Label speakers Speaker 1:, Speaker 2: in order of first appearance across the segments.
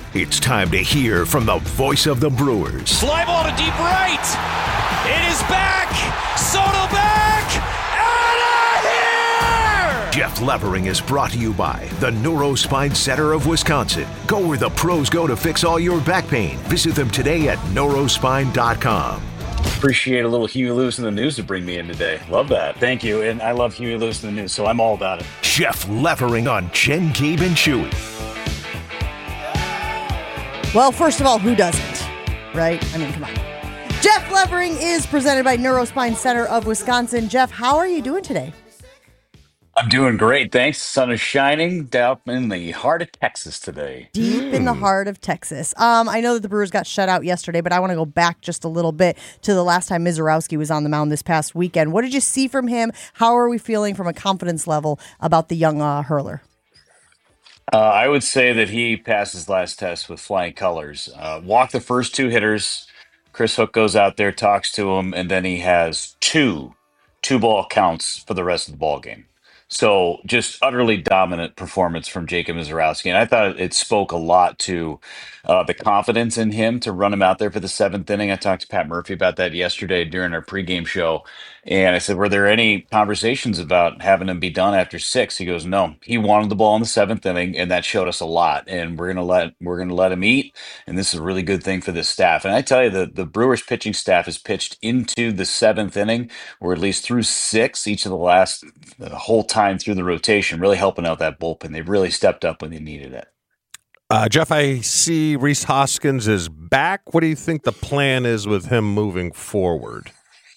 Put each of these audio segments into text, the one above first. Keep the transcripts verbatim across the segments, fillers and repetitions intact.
Speaker 1: It's time to hear from the voice of the Brewers.
Speaker 2: Fly ball to deep right. It is back. Soto back. Out of here!
Speaker 1: Jeff Levering is brought to you by the Neurospine Center of Wisconsin. Go where the pros go to fix all your back pain. Visit them today at neurospine dot com.
Speaker 3: Appreciate a little Huey Lewis in the news to bring me in today. Love that. Thank you. And I love Huey Lewis in the news, so I'm all about it.
Speaker 1: Jeff Levering on Jen, Gabe, and Chewy.
Speaker 4: Well, first of all, who doesn't, right? I mean, come on. Jeff Levering is presented by Neurospine Center of Wisconsin. Jeff, how are you doing today?
Speaker 3: I'm doing great, thanks. Sun is shining down in the heart of Texas today.
Speaker 4: Deep mm. in the heart of Texas. Um, I know that the Brewers got shut out yesterday, but I want to go back just a little bit to the last time Mizorowski was on the mound this past weekend. What did you see from him? How are we feeling from a confidence level about the young uh, hurler?
Speaker 3: Uh, I would say that he passed his last test with flying colors. Uh, walked the first two hitters. Chris Hook goes out there, talks to him, and then he has two two-ball counts for the rest of the ball game. So just utterly dominant performance from Jacob Mizorowski. And I thought it spoke a lot to uh, the confidence in him to run him out there for the seventh inning. I talked to Pat Murphy about that yesterday during our pregame show. And I said, were there any conversations about having him be done after six? He goes, no, he wanted the ball in the seventh inning, and that showed us a lot. And we're gonna let we're gonna let him eat. And this is a really good thing for this staff. And I tell you, the, the Brewers pitching staff has pitched into the seventh inning, or at least through six, each of the last the whole time through the rotation, really helping out that bullpen. They really stepped up when they needed it.
Speaker 5: Uh, Jeff, I see Rhys Hoskins is back. What do you think the plan is with him moving forward?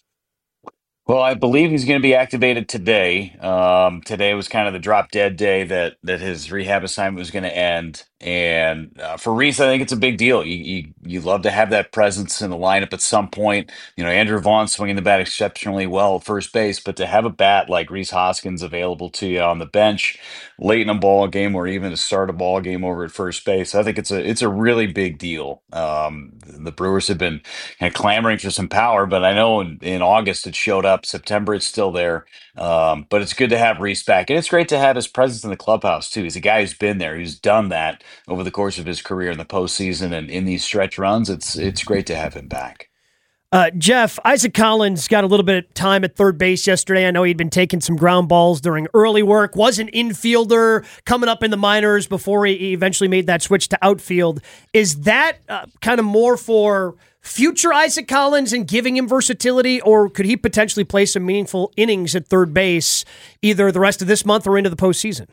Speaker 3: Well, I believe he's going to be activated today. Um, today was kind of the drop dead day that that his rehab assignment was going to end. And uh, for Rhys, I think it's a big deal. You, you you love to have that presence in the lineup at some point. You know, Andrew Vaughn swinging the bat exceptionally well at first base, but to have a bat like Rhys Hoskins available to you on the bench late in a ball game, or even to start a ball game over at first base, I think it's a it's a really big deal. Um, the Brewers have been kind of clamoring for some power, but I know in, in August it showed up. September it's still there. Um, but it's good to have Rhys back. And it's great to have his presence in the clubhouse, too. He's a guy who's been there, who's done that over the course of his career in the postseason and in these stretch runs. It's it's great to have him back.
Speaker 6: Uh, Jeff, Isaac Collins got a little bit of time at third base yesterday. I know he'd been taking some ground balls during early work, was an infielder coming up in the minors before he eventually made that switch to outfield. Is that uh, kind of more for future Isaac Collins and giving him versatility, or could he potentially play some meaningful innings at third base either the rest of this month or into the postseason?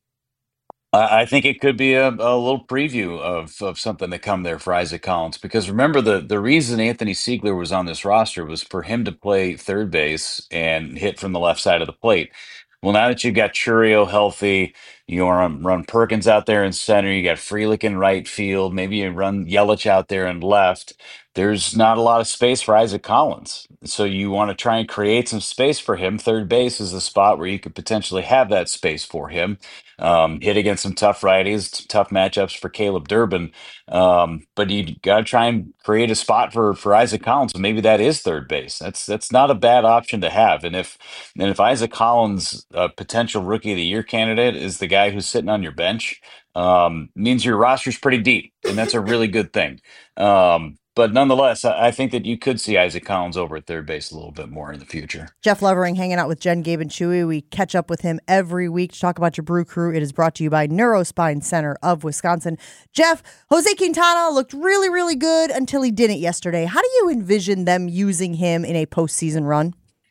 Speaker 3: I think it could be a, a little preview of, of something to come there for Isaac Collins, because remember, the, the reason Anthony Siegler was on this roster was for him to play third base and hit from the left side of the plate. Well, now that you've got Churio healthy, you run, run Perkins out there in center, you got Frelick in right field, maybe you run Yelich out there in left. There's not a lot of space for Isaac Collins. So you want to try and create some space for him. Third base is the spot where you could potentially have that space for him. Um, hit against some tough righties, tough matchups for Caleb Durbin. Um, but you got to try and create a spot for, for Isaac Collins. So maybe that is third base. That's that's not a bad option to have. And if and if Isaac Collins, a potential rookie of the year candidate, is the guy who's sitting on your bench, um, means your roster's pretty deep, and that's a really good thing. Um, But nonetheless, I think that you could see Isaac Collins over at third base a little bit more in the future.
Speaker 4: Jeff Levering hanging out with Jen, Gabe, and Chewy. We catch up with him every week to talk about your Brew Crew. It is brought to you by Neurospine Center of Wisconsin. Jeff, Jose Quintana looked really, really good until he didn't yesterday. How do you envision them using him in a postseason run?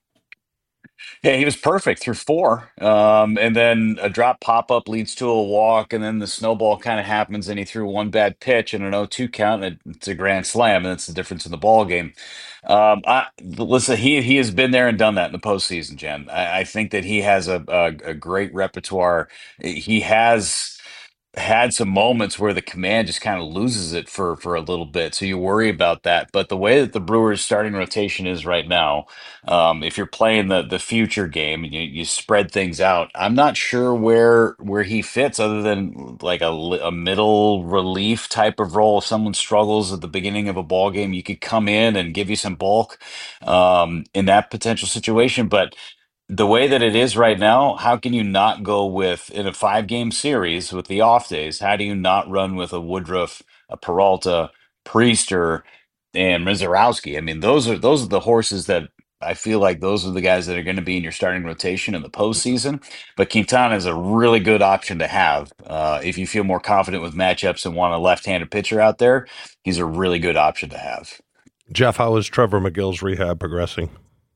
Speaker 3: Yeah, he was perfect through four. Um, and then a drop pop-up leads to a walk, and then the snowball kind of happens, and he threw one bad pitch and an oh two count, and it's a grand slam, and that's the difference in the ball game. Um, I, listen, he he has been there and done that in the postseason, Jen. I, I think that he has a, a, a great repertoire. He has had some moments where the command just kind of loses it for for a little bit, so you worry about that. But the way that the Brewers starting rotation is right now, um, if you're playing the the future game and you, you spread things out, I'm not sure where where he fits other than like a, a middle relief type of role. If someone struggles at the beginning of a ball game, you could come in and give you some bulk um, in that potential situation. But the way that it is right now, how can you not go with in a five game series with the off days? How do you not run with a Woodruff, a Peralta, Priester, and Mizarowski? I mean, those are those are the horses that I feel like those are the guys that are going to be in your starting rotation in the postseason. But Quintana is a really good option to have uh, if you feel more confident with matchups and want a left-handed pitcher out there. He's a really good option to have.
Speaker 5: Jeff, how is Trevor McGill's rehab progressing?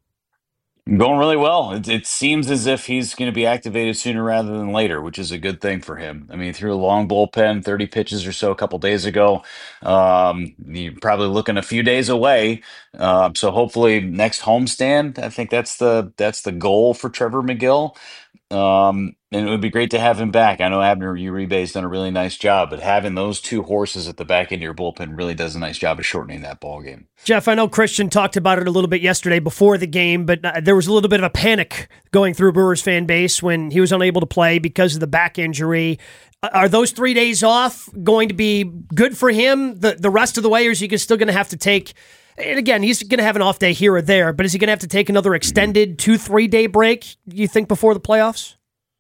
Speaker 3: Going really well. It, it seems as if he's going to be activated sooner rather than later, which is a good thing for him. I mean, through a long bullpen, thirty pitches or so a couple days ago. Um, you're probably looking a few days away. Uh, so hopefully next homestand, I think that's the that's the goal for Trevor McGill. Um, and it would be great to have him back. I know Abner Uribe's done a really nice job, but having those two horses at the back end of your bullpen really does a nice job of shortening that ball game.
Speaker 6: Jeff, I know Christian talked about it a little bit yesterday before the game, but uh, there was a little bit of a panic going through Brewers fan base when he was unable to play because of the back injury. Are those three days off going to be good for him the, the rest of the way, or is he still going to have to take, and again, he's going to have an off day here or there, but is he going to have to take another extended two, three-day break, you think, before the playoffs?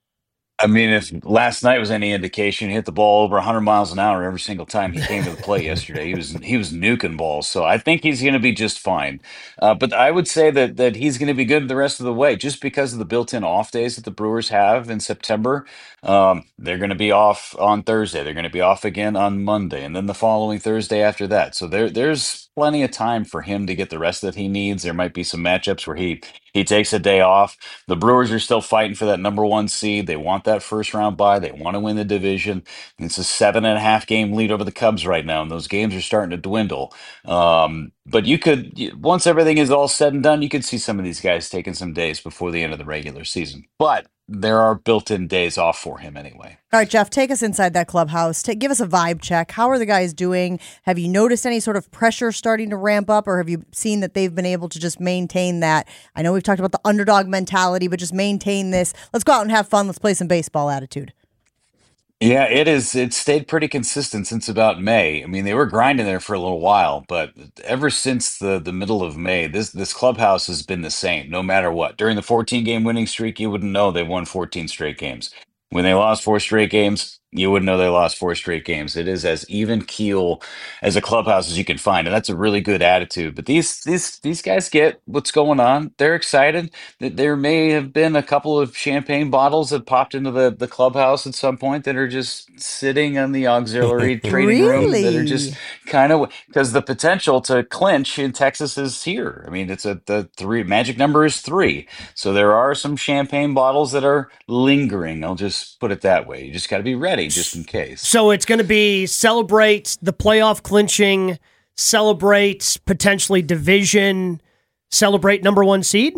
Speaker 3: I mean, if last night was any indication, he hit the ball over one hundred miles an hour every single time he came to the plate yesterday. He was he was nuking balls, so I think he's going to be just fine. Uh, but I would say that that he's going to be good the rest of the way, just because of the built-in off days that the Brewers have in September. Um, they're going to be off on Thursday. They're going to be off again on Monday, and then the following Thursday after that. So there there's plenty of time for him to get the rest that he needs. There might be some matchups where he he takes a day off. The Brewers are still fighting for that number one seed. They want that first round bye. They want to win the division. It's a seven and a half game lead over the Cubs right now, and those games are starting to dwindle. Um, but you could, once everything is all said and done, you could see some of these guys taking some days before the end of the regular season. But there are built-in days off for him anyway.
Speaker 4: All right, Jeff, take us inside that clubhouse. Take, give us a vibe check. How are the guys doing? Have you noticed any sort of pressure starting to ramp up, or have you seen that they've been able to just maintain that? I know we've talked about the underdog mentality, but just maintain this. Let's go out and have fun. Let's play some baseball attitude.
Speaker 3: Yeah, it is. It's stayed pretty consistent since about May. I mean, they were grinding there for a little while, but ever since the the middle of May, this this clubhouse has been the same, no matter what. During the fourteen game winning streak, you wouldn't know they won fourteen straight games. When they lost four straight games, you wouldn't know they lost four straight games. It is as even keel as a clubhouse as you can find, and that's a really good attitude. But these these these guys get what's going on. They're excited. That there may have been a couple of champagne bottles that popped into the the clubhouse at some point that are just sitting in the auxiliary training room that are just
Speaker 4: Really?
Speaker 3: kind of because the potential to clinch in Texas is here. I mean, it's a the three magic number is three, so there are some champagne bottles that are lingering. I'll just put it that way. You just got to be ready just in case.
Speaker 6: So it's going to be celebrate the playoff clinching, celebrate potentially division, celebrate number one seed?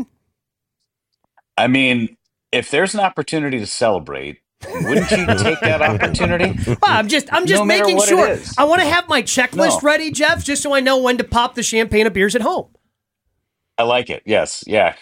Speaker 3: I mean, if there's an opportunity to celebrate, wouldn't you take that opportunity?
Speaker 6: Well, I'm just I'm just
Speaker 3: No matter
Speaker 6: making
Speaker 3: what it
Speaker 6: sure.
Speaker 3: is.
Speaker 6: I want to have my checklist
Speaker 3: No.
Speaker 6: ready, Jeff, just so I know when to pop the champagne of beers at home.
Speaker 3: I like it. Yes. Yeah.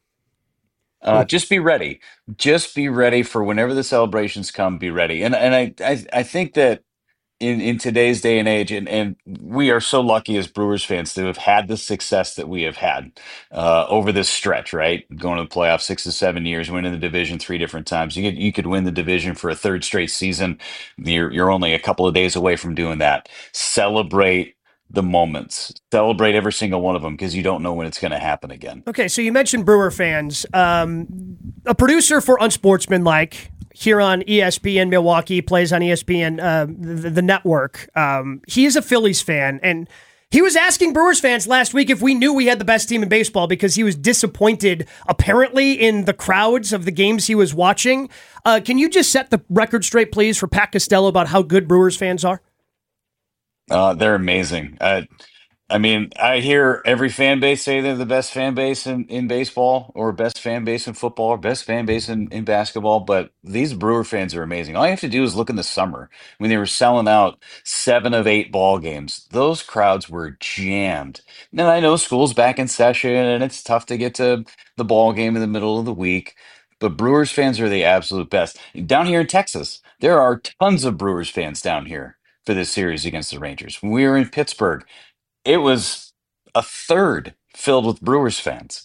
Speaker 3: Uh, just be ready. Just be ready for whenever the celebrations come. Be ready. And and I I, I think that in, in today's day and age, and, and we are so lucky as Brewers fans to have had the success that we have had uh, over this stretch, right? Going to the playoffs six to seven years, winning the division three different times. You could you could win the division for a third straight season. You're you're only a couple of days away from doing that. Celebrate the moments. Celebrate every single one of them because you don't know when it's going to happen again.
Speaker 6: Okay, so you mentioned Brewer fans. Um, a producer for Unsportsmanlike here on E S P N Milwaukee, plays on E S P N, uh, the, the network. Um, he is a Phillies fan, and he was asking Brewers fans last week if we knew we had the best team in baseball because he was disappointed, apparently, in the crowds of the games he was watching. Uh, can you just set the record straight, please, for Pat Costello about how good Brewers fans are?
Speaker 3: Uh, they're amazing. Uh, I mean, I hear every fan base say they're the best fan base in, in baseball or best fan base in football or best fan base in, in basketball, but these Brewer fans are amazing. All you have to do is look in the summer when they were selling out seven of eight ball games. Those crowds were jammed. Now, I know school's back in session and it's tough to get to the ball game in the middle of the week, but Brewers fans are the absolute best. Down here in Texas, there are tons of Brewers fans down here for this series against the Rangers. When we were in Pittsburgh, it was a third filled with Brewers fans.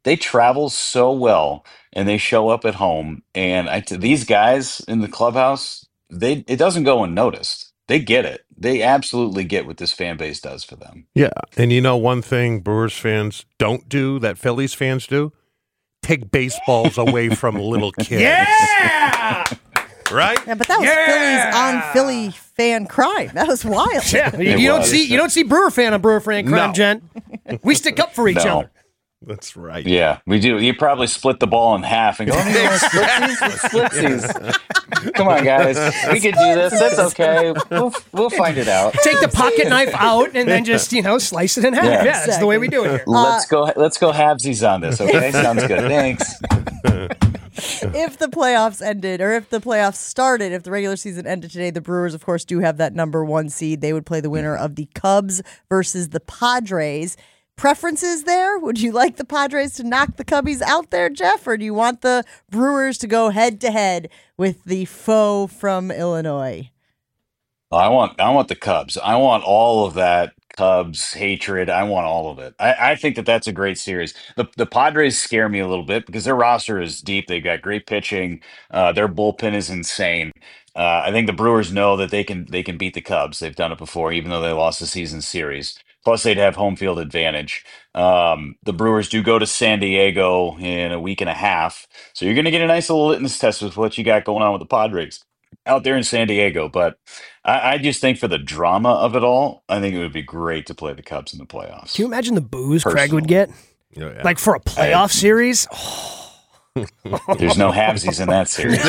Speaker 3: they travel so well and they show up at home. And I, these guys in the clubhouse, they it doesn't go unnoticed. They get it. They absolutely get what this fan base does for them.
Speaker 5: Yeah. And you know one thing Brewers fans don't do that Phillies fans do? Take baseballs away from little kids.
Speaker 6: Yeah!
Speaker 5: Right?
Speaker 4: Yeah, but that was
Speaker 6: Yeah!
Speaker 4: Phillies on Philly fan crime. That was wild.
Speaker 6: Yeah, you,
Speaker 3: It
Speaker 6: you don't
Speaker 3: was.
Speaker 6: see you don't see Brewer fan on Brewer fan crime,
Speaker 5: No.
Speaker 6: Jen. We stick up for each
Speaker 3: No.
Speaker 6: other.
Speaker 5: That's right.
Speaker 3: Yeah, we do. You probably split the ball in half and go, "Oh, you want splitsies? Splitsies." Come on, guys. We can do this. That's okay. We'll, we'll find it out.
Speaker 6: Take the pocket knife out and then just, you know, slice it in half.
Speaker 3: Yeah.
Speaker 6: Yeah, that's the way we do it here.
Speaker 3: Let's go. Let's go halvesies on this. Okay, sounds good. Thanks.
Speaker 4: If the playoffs ended, or if the playoffs started, if the regular season ended today, the Brewers, of course, do have that number one seed. They would play the winner of the Cubs versus the Padres. Preferences there? Would you like the Padres to knock the Cubbies out there, Jeff, or do you want the Brewers to go head to head with the foe from Illinois?
Speaker 3: I want. I want the Cubs. I want all of that Cubs hatred. I want all of it. I, I think that that's a great series. The the Padres scare me a little bit because their roster is deep. They've got great pitching. Uh, their bullpen is insane. Uh, I think the Brewers know that they can they can beat the Cubs. They've done it before, even though they lost the season series. Plus, they'd have home field advantage. Um, the Brewers do go to San Diego in a week and a half, so you're going to get a nice little litmus test with what you got going on with the Padres out there in San Diego. But I, I just think for the drama of it all, I think it would be great to play the Cubs in the playoffs.
Speaker 6: Can you imagine the booze Craig would
Speaker 3: Personally.
Speaker 6: get?
Speaker 5: Oh, yeah.
Speaker 6: Like for a playoff series?
Speaker 3: There's no halvesies in that series.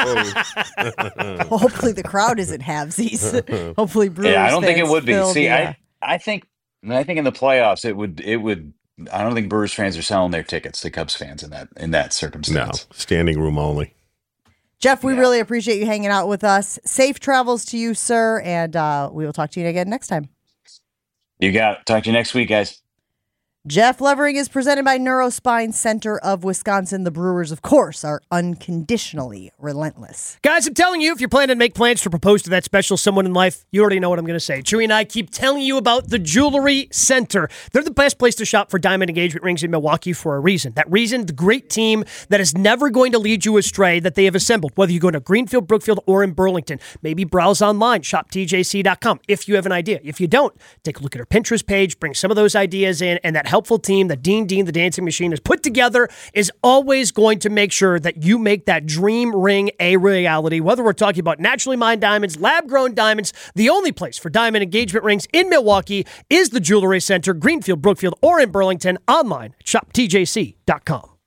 Speaker 4: Well, hopefully the crowd isn't halvesies. Hopefully Brewers
Speaker 3: Yeah, I don't think it
Speaker 4: fans
Speaker 3: would be.
Speaker 4: filled,
Speaker 3: See,
Speaker 4: yeah.
Speaker 3: I I think I think in the playoffs it would it would. I don't think Brewers fans are selling their tickets to Cubs fans in that in that
Speaker 5: No,
Speaker 3: circumstance.
Speaker 5: standing room only.
Speaker 4: Jeff, we
Speaker 3: Yeah.
Speaker 4: really appreciate you hanging out with us. Safe travels to you, sir, and uh, we will talk to you again next time.
Speaker 3: You got it. Talk to you next week, guys.
Speaker 4: Jeff Levering is presented by Neurospine Center of Wisconsin. The Brewers, of course, are unconditionally relentless.
Speaker 6: Guys, I'm telling you, if you're planning to make plans to propose to that special someone in life, you already know what I'm going to say. Chewy and I keep telling you about the Jewelry Center. They're the best place to shop for diamond engagement rings in Milwaukee for a reason. That reason, the great team that is never going to lead you astray that they have assembled, whether you go to Greenfield, Brookfield, or in Burlington. Maybe browse online, shop T J C dot com if you have an idea. If you don't, take a look at our Pinterest page, bring some of those ideas in, and that helpful team that Dean Dean, the dancing machine, has put together is always going to make sure that you make that dream ring a reality. Whether we're talking about naturally mined diamonds, lab-grown diamonds, the only place for diamond engagement rings in Milwaukee is the Jewelry Center, Greenfield, Brookfield, or in Burlington. Online at shop T J C dot com.